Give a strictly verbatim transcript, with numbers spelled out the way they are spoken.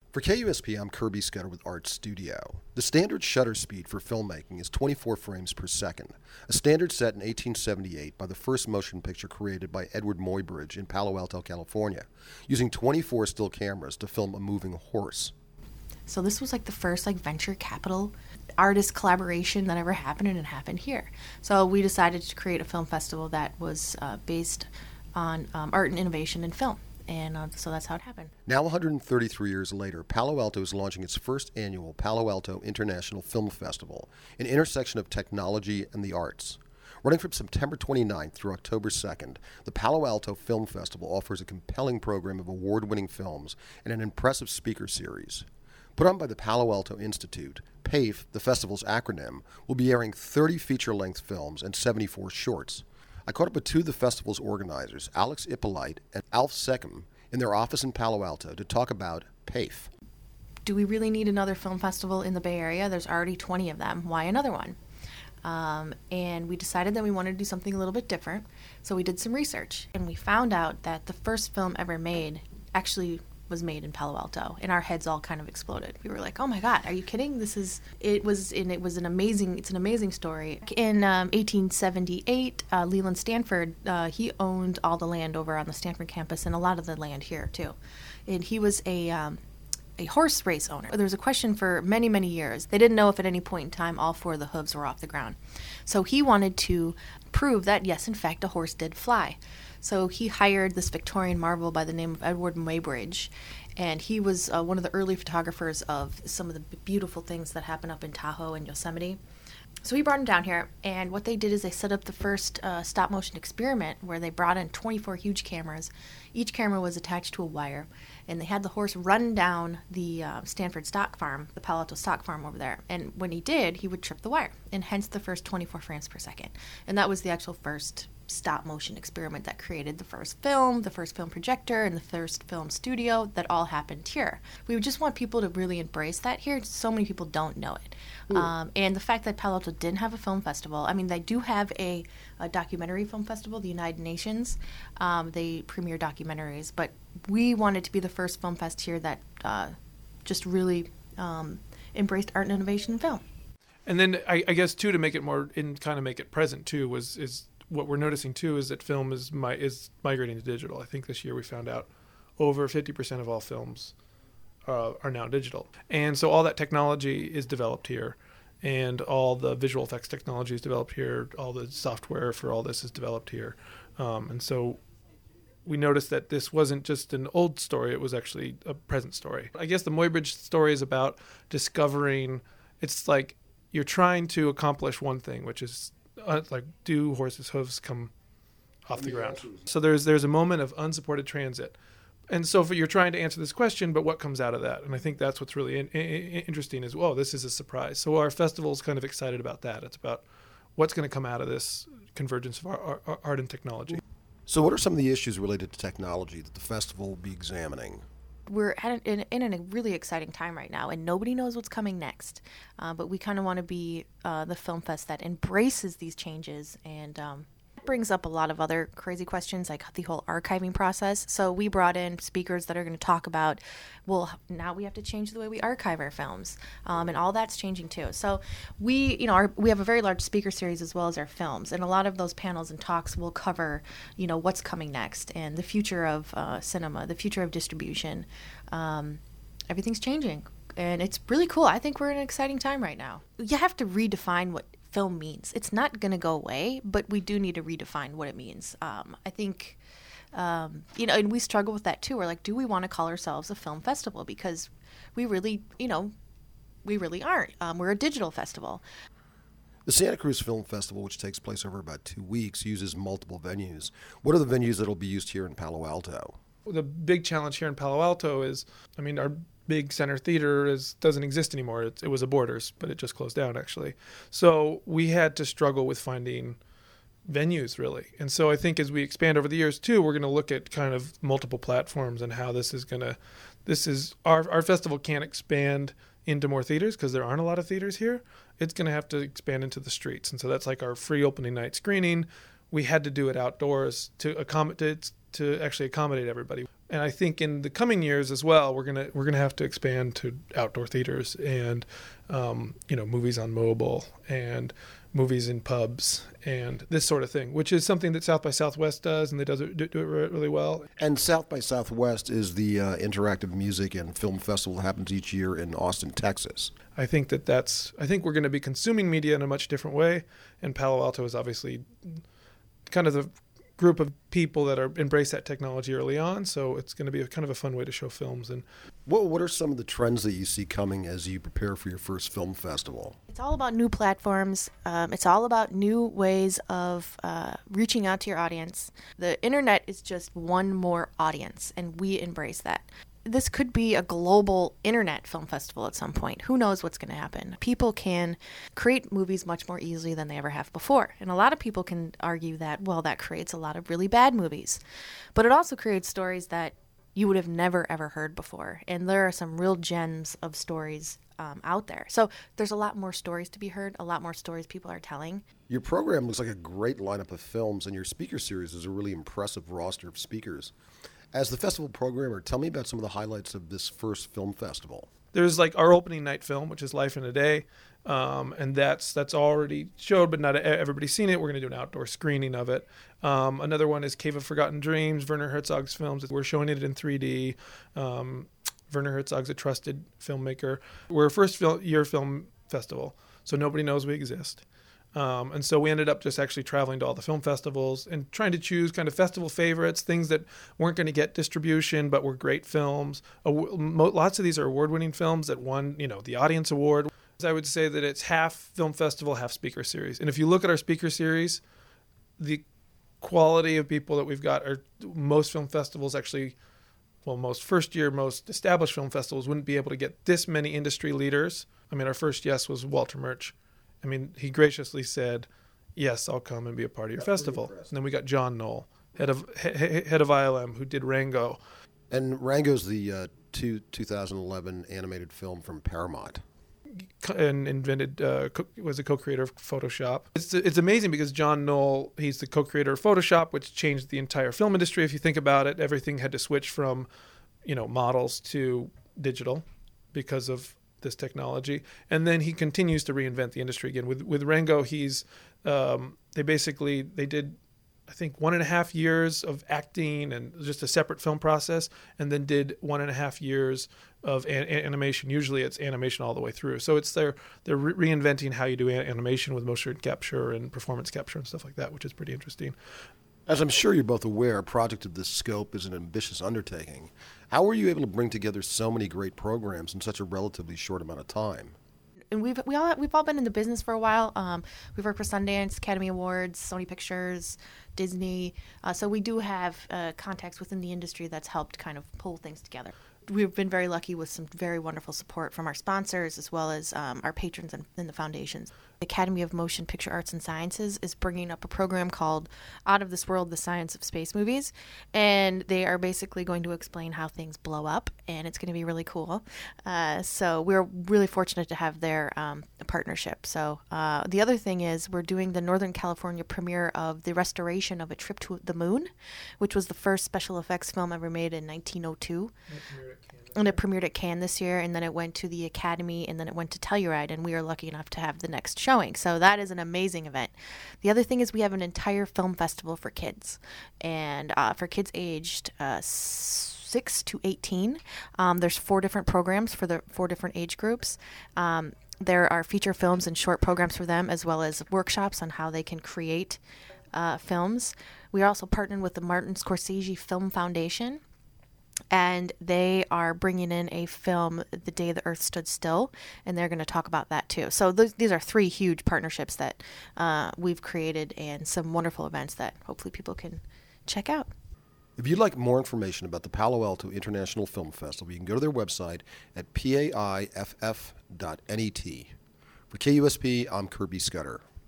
For K U S P, I'm Kirby Scudder with Art Studio. The standard shutter speed for filmmaking is twenty-four frames per second, a standard set in eighteen seventy-eight by the first motion picture created by Edward Muybridge in Palo Alto, California, using twenty-four still cameras to film a moving horse. So this was like the first like venture capital artist collaboration that ever happened, and it happened here. So we decided to create a film festival that was uh, based on um, art and innovation in film. And uh, so that's how it happened. Now, one hundred thirty-three years later, Palo Alto is launching its first annual Palo Alto International Film Festival, an intersection of technology and the arts. Running from September twenty-ninth through October second, the Palo Alto Film Festival offers a compelling program of award-winning films and an impressive speaker series. Put on by the Palo Alto Institute, PAFE, the festival's acronym, will be airing thirty feature-length films and seventy-four shorts. I caught up with two of the festival's organizers, Alex Ippolite and Alf Seckham, in their office in Palo Alto to talk about PAFE. Do we really need another film festival in the Bay Area? There's already twenty of them. Why another one? Um, and we decided that we wanted to do something a little bit different. So we did some research, and we found out that the first film ever made actually was made in Palo Alto, and our heads all kind of exploded. We were like, "Oh my God, are you kidding? This is it was and it was an amazing it's an amazing story." In um, eighteen seventy-eight, uh, Leland Stanford uh, he owned all the land over on the Stanford campus and a lot of the land here too, and he was a um, a horse race owner. There was a question for many many years. They didn't know if at any point in time all four of the hooves were off the ground, so he wanted to prove that yes, in fact, a horse did fly. So he hired this Victorian marvel by the name of Edward Muybridge, and he was uh, one of the early photographers of some of the beautiful things that happen up in Tahoe and Yosemite. So he brought him down here, and what they did is they set up the first uh, stop-motion experiment where they brought in twenty-four huge cameras. Each camera was attached to a wire, and they had the horse run down the uh, Stanford stock farm, the Palo Alto stock farm over there. And when he did, he would trip the wire, and hence the first twenty-four frames per second. And that was the actual first stop-motion experiment that created the first film, the first film projector, and the first film studio that all happened here. We would just want people to really embrace that here. So many people don't know it. Mm. Um, and the fact that Palo Alto didn't have a film festival, I mean, they do have a, a documentary film festival, the United Nations. Um, they premiere documentaries, but we wanted to be the first film fest here that uh, just really um, embraced art and innovation in film. And then I, I guess, too, to make it more, and kind of make it present, too, was is what we're noticing, too, is that film is mi- is migrating to digital. I think this year we found out over fifty percent of all films uh, are now digital. And so all that technology is developed here, and all the visual effects technology is developed here, all the software for all this is developed here. Um, and so we noticed that this wasn't just an old story, it was actually a present story. I guess the Muybridge story is about discovering, it's like you're trying to accomplish one thing, which is Uh, like, do horses' hooves come off the ground? So there's there's a moment of unsupported transit. And so for, you're trying to answer this question, but what comes out of that? And I think that's what's really in, in, interesting as well. This is a surprise. So our festival is kind of excited about that. It's about what's going to come out of this convergence of our, our, art and technology. So what are some of the issues related to technology that the festival will be examining? We're at in, in a really exciting time right now, and nobody knows what's coming next. Uh, but we kind of want to be uh, the film fest that embraces these changes, and um, brings up a lot of other crazy questions, like the whole archiving process. So we brought in speakers that are going to talk about, well, now we have to change the way we archive our films, um, and all that's changing too. So we, you know, our, we have a very large speaker series as well as our films, and a lot of those panels and talks will cover, you know, what's coming next and the future of uh, cinema, the future of distribution. Um, everything's changing, and it's really cool. I think we're in an exciting time right now. You have to redefine what film means. It's not going to go away, but we do need to redefine what it means. Um, I think, um, you know, and we struggle with that too. We're like, do we want to call ourselves a film festival? Because we really, you know, we really aren't. Um, we're a digital festival. The Santa Cruz Film Festival, which takes place over about two weeks, uses multiple venues. What are the venues that will be used here in Palo Alto? The big challenge here in Palo Alto is, I mean, our big center theater is doesn't exist anymore. It, it was a Borders, but it just closed down, actually. So we had to struggle with finding venues, really. And so I think as we expand over the years, too, we're going to look at kind of multiple platforms and how this is going to, this is, our, our festival can't expand into more theaters because there aren't a lot of theaters here. It's going to have to expand into the streets. And so that's like our free opening night screening. We had to do it outdoors to accommodate, to actually accommodate everybody. And I think in the coming years as well, we're gonna we're gonna have to expand to outdoor theaters and um, you know movies on mobile and movies in pubs and this sort of thing, which is something that South by Southwest does, and they does it, do, do it really well. And South by Southwest is the uh, interactive music and film festival that happens each year in Austin, Texas. I think that that's I think we're going to be consuming media in a much different way, and Palo Alto is obviously kind of the group of people that are embrace that technology early on, so it's going to be a kind of a fun way to show films. And what what are some of the trends that you see coming as you prepare for your first film festival? It's all about new platforms. Um, it's all about new ways of uh, reaching out to your audience. The internet is just one more audience, and we embrace that. This could be a global internet film festival at some point. Who knows what's going to happen? People can create movies much more easily than they ever have before. And a lot of people can argue that, well, that creates a lot of really bad movies. But it also creates stories that you would have never, ever heard before. And there are some real gems of stories um, out there. So there's a lot more stories to be heard, a lot more stories people are telling. Your program looks like a great lineup of films, and your speaker series is a really impressive roster of speakers. As the festival programmer, tell me about some of the highlights of this first film festival. There's like our opening night film, which is Life in a Day, um, and that's that's already showed, but not everybody's seen it. We're going to do an outdoor screening of it. Um, another one is Cave of Forgotten Dreams, Werner Herzog's films. We're showing it in three D. Um, Werner Herzog's a trusted filmmaker. We're a first fil- year film festival, so nobody knows we exist. Um, and so we ended up just actually traveling to all the film festivals and trying to choose kind of festival favorites, things that weren't going to get distribution but were great films. Uh, mo- lots of these are award-winning films that won, you know, the Audience Award. I would say that it's half film festival, half speaker series. And if you look at our speaker series, the quality of people that we've got are most film festivals actually, well, most first-year, most established film festivals wouldn't be able to get this many industry leaders. I mean, our first yes was Walter Murch. I mean, he graciously said, yes, I'll come and be a part of your festival. And then we got John Knoll, head of he, head of I L M, who did Rango. And Rango's the uh, two, two thousand eleven animated film from Paramount. And invented, uh, co- was a co-creator of Photoshop. It's it's amazing because John Knoll, he's the co-creator of Photoshop, which changed the entire film industry. If you think about it, everything had to switch from, you know, models to digital because of this technology, and then he continues to reinvent the industry again. With with Rango, he's um, they basically they did I think one and a half years of acting and just a separate film process, and then did one and a half years of an- animation. Usually, it's animation all the way through. So it's they're they're re- reinventing how you do an- animation with motion capture and performance capture and stuff like that, which is pretty interesting. As I'm sure you're both aware, a project of this scope is an ambitious undertaking. How were you able to bring together so many great programs in such a relatively short amount of time? And we've we all we've all been in the business for a while. Um, we've worked for Sundance, Academy Awards, Sony Pictures, Disney. Uh, so we do have uh, contacts within the industry that's helped kind of pull things together. We've been very lucky with some very wonderful support from our sponsors as well as um, our patrons in, in the foundations. The Academy of Motion Picture Arts and Sciences is bringing up a program called Out of This World, The Science of Space Movies, and they are basically going to explain how things blow up, and it's going to be really cool. Uh, so we're really fortunate to have their um, partnership. So uh, the other thing is we're doing the Northern California premiere of the restoration of A Trip to the Moon, which was the first special effects film ever made in nineteen oh two. And it premiered at Cannes this year, and then it went to the Academy, and then it went to Telluride, and we are lucky enough to have the next showing. So that is an amazing event. The other thing is we have an entire film festival for kids, and uh, for kids aged uh, six to eighteen. Um, there's four different programs for the four different age groups. Um, there are feature films and short programs for them, as well as workshops on how they can create uh, films. We are also partnered with the Martin Scorsese Film Foundation, and they are bringing in a film, The Day the Earth Stood Still, and they're going to talk about that too. So those, these are three huge partnerships that uh, we've created, and some wonderful events that hopefully people can check out. If you'd like more information about the Palo Alto International Film Festival, you can go to their website at paiff dot net. For K U S P, I'm Kirby Scudder.